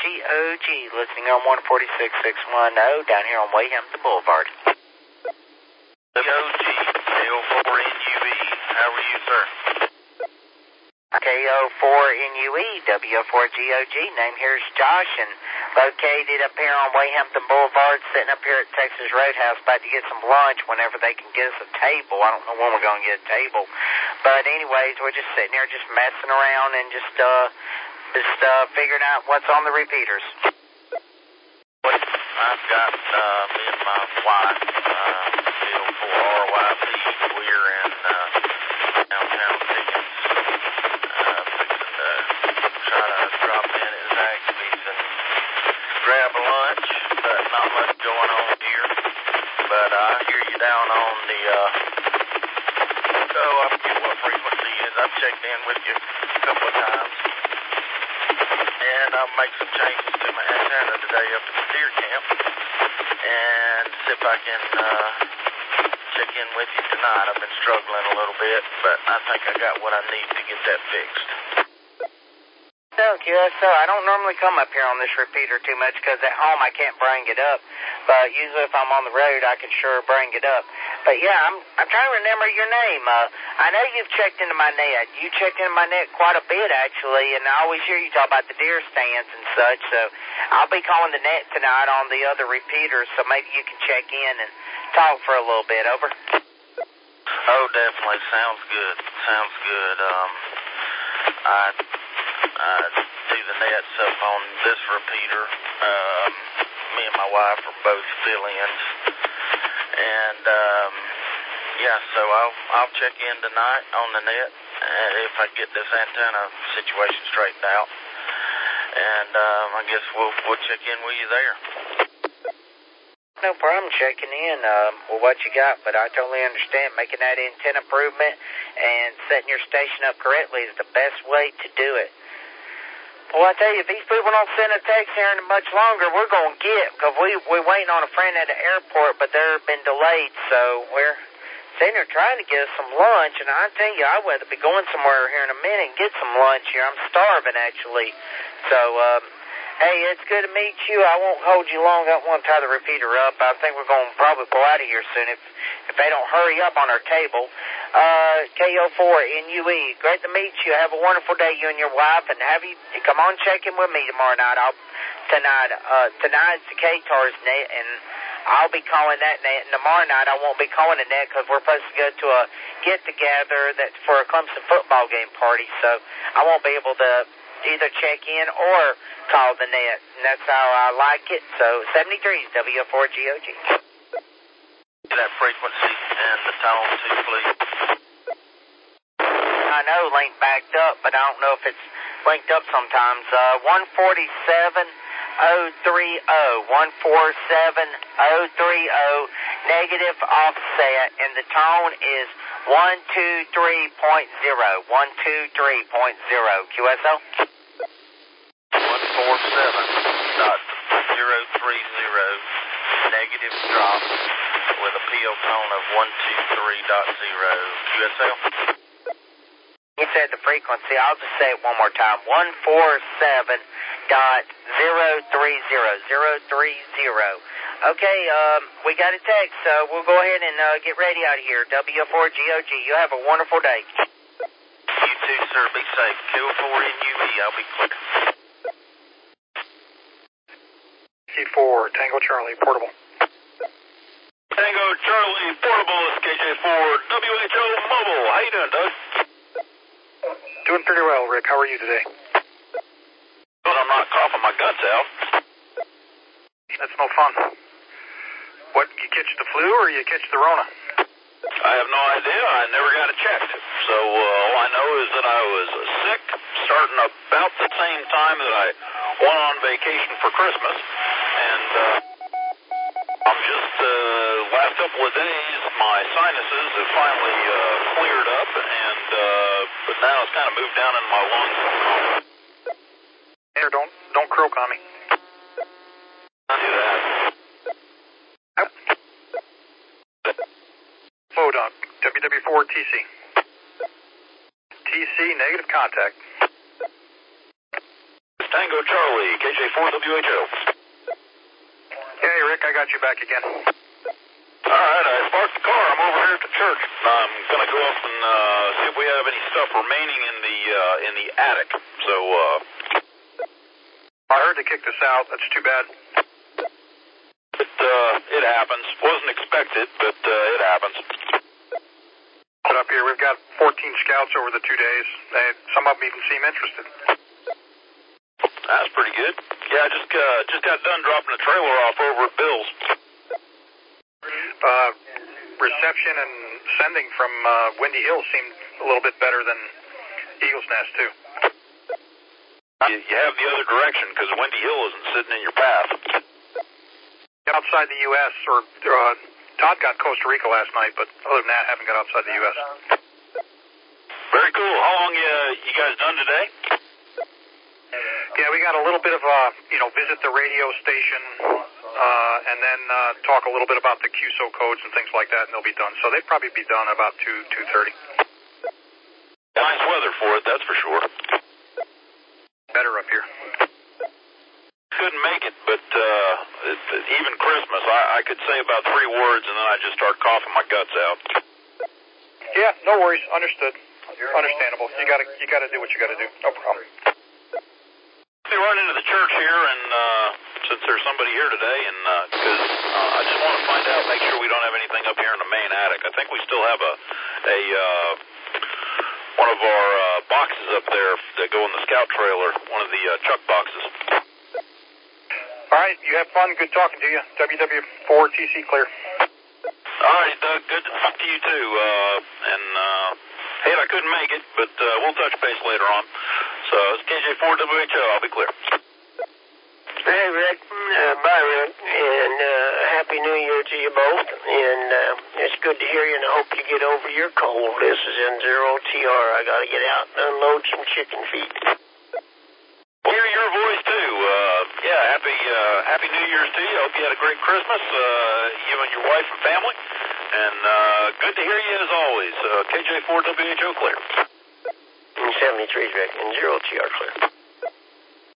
GOG, listening on 146.610 down here on Wayhampton Boulevard. GOG, KO4NUE, how are you, sir? KO4NUE, W4GOG, name here is Josh, and located up here on Wayhampton Boulevard, sitting up here at Texas Roadhouse, about to get some lunch whenever they can get us a table. I don't know when we're going to get a table. But anyways, we're just sitting here just messing around and just figuring out what's on the repeaters. I've got me and my wife, KO4RYP, we're in downtown Pickens, fixing to try to drop in at Zaxby's and grab a lunch, but not much going on here. But I hear you down on the, I forget what frequency is. I've checked in with you a couple of times. And I'll make some changes to my antenna today up at the deer camp. And see if I can check in with you tonight. I've been struggling a little bit, but I think I got what I need to get that fixed. Thank you. So I don't normally come up here on this repeater too much because at home I can't bring it up. But usually if I'm on the road, I can sure bring it up. But yeah, I'm trying to remember your name. I know you've checked into my net. You checked into my net quite a bit, actually, and I always hear you talk about the deer stands and such. So I'll be calling the net tonight on the other repeaters, so maybe you can check in and talk for a little bit. Over. Oh, definitely. Sounds good. Sounds good. I do the nets up on this repeater. Me and my wife are both fill-ins. And, yeah, so I'll check in tonight on the net if I get this antenna situation straightened out. And I guess we'll check in with you there. No problem checking in with what you got, but I totally understand making that antenna improvement and setting your station up correctly is the best way to do it. Well, I tell you, if these people don't send a text here in much longer, we're going to get, because we're waiting on a friend at the airport, but they've been delayed, so we're sitting here trying to get us some lunch, and I tell you, I'd rather be going somewhere here in a minute and get some lunch here. I'm starving, actually. So, hey, it's good to meet you. I won't hold you long. I don't want to tie the repeater up. I think we're going to probably go out of here soon if they don't hurry up on our table. KO4NUE, great to meet you. Have a wonderful day, you and your wife, and come on check in with me tomorrow night. Tonight's the K-Tars net, and I'll be calling that net, and tomorrow night I won't be calling the net because we're supposed to go to a get-together that's for a Clemson football game party, so I won't be able to either check in or call the net, and that's how I like it. So 73 is W4GOG. That frequency and the tone too, please. I know link backed up, but I don't know if it's linked up sometimes. 147.030, 147.030, negative offset, and the tone is 123.0, 123.0. QSO? 147.030, negative drop with a PO tone of 123.0. QSL? You said the frequency. I'll just say it one more time. 147.030, 030. Okay, we got a text, so we'll go ahead and get ready out of here. W4GOG, you have a wonderful day. You too, sir. Be safe. KO4NUE, I'll be clear. C4, Tango Charlie, portable. Tango Charlie, portable, KJ4, WHO mobile. How you doing, Doug? Doing pretty well, Rick. How are you today? Well, I'm not coughing my guts out. That's no fun. What, you catch the flu or you catch the Rona? I have no idea. I never got it checked. So all I know is that I was sick starting about the same time that I went on vacation for Christmas. And I'm just, last couple of days, my sinuses have finally cleared up, and but now it's kind of moved down in my lungs. Here, don't croak on me. I'll do that. Dog, WW4TC. TC, negative contact. Tango Charlie, KJ4WHO. Hey, Rick, I got you back again. All right, I parked the car. I'm over here at the church. I'm going to go up and see if we have any stuff remaining in the attic. So, I heard they kicked us out. That's too bad. It happens. Wasn't expected, but it happens. But up here, we've got 14 scouts over the 2 days. Some of them even seem interested. That's pretty good. Yeah, I just got done dropping a trailer off over at Bill's. Reception and sending from Windy Hill seemed a little bit better than Eagle's Nest, too. You have the other direction because Windy Hill isn't sitting in your path. Outside the U.S., or Todd got Costa Rica last night, but other than that, haven't got outside the U.S. Very cool. How long you guys done today? Yeah, we got a little bit of visit the radio station, and then talk a little bit about the QSO codes and things like that, and they'll be done. So they'd probably be done about 2:30. Nice weather for it, that's for sure. Better up here. Couldn't make it, but even Christmas, I could say about 3 words, and then I just start coughing my guts out. Yeah, no worries. Understood. Understandable. You gotta do what you gotta do. No problem. We run into the church here, and since there's somebody here today, and because I just want to find out, make sure we don't have anything up here in the main attic. I think we still have one of our boxes up there that go in the scout trailer, one of the chuck boxes. All right, you have fun. Good talking to you. WW4TC clear. All right, Doug. Good to talk to you too. Hey, I couldn't make it, but we'll touch base later on. So it's KJ4WHO. I'll be clear. Hey, Rick. Bye, Rick. And Happy New Year to you both. And it's good to hear you, and I hope you get over your cold. This is N0TR. I got to get out and unload some chicken feet. Hear your voice too. Yeah, happy New Year's to you. I hope you had a great Christmas, you and your wife and family. And good to hear you as always. KJ4WHO clear. 73 Rick, and 0TR clear.